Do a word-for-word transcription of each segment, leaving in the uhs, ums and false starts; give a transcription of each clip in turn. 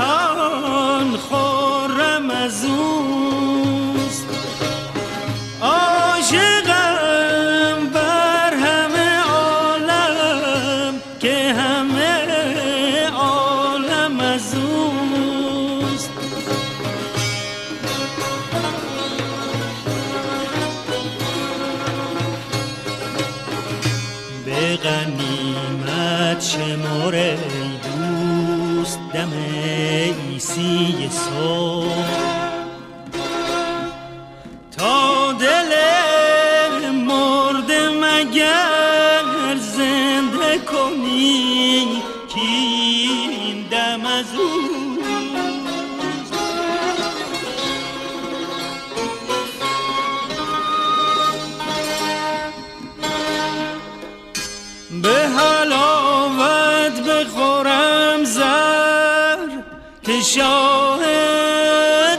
جهان خرم از اوست. عاشقم بر همه عالم که همه عالم از اوست. به غنیمت شمار ای دوست دم عیسی صبح، تا دل مرده مگر زنده کنی که این دم از اوست. به حلاوت بخورم زر که شاهد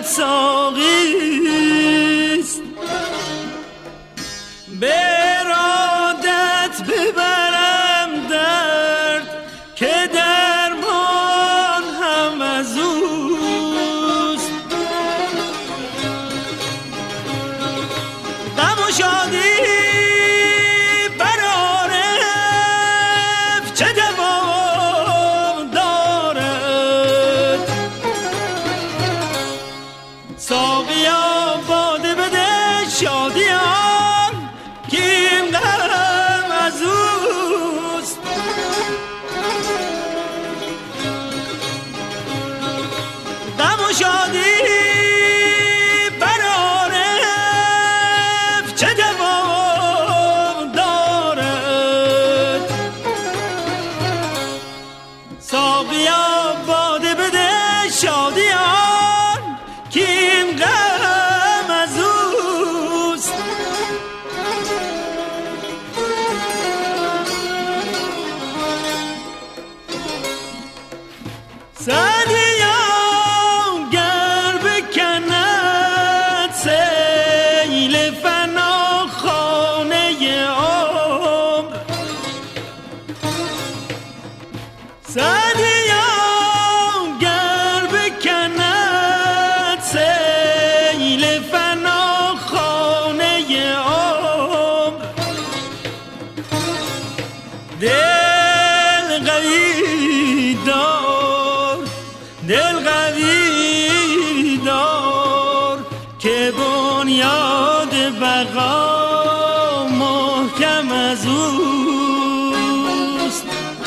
ساقیست، به ارادت ببرم درد که درمان هم از اوست. غم و شادی بقا محکم از اوست.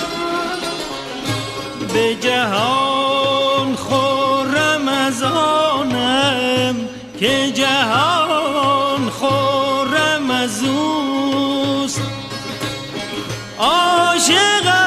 به جهان خرم از آنم که جهان خرم از اوست. عاشق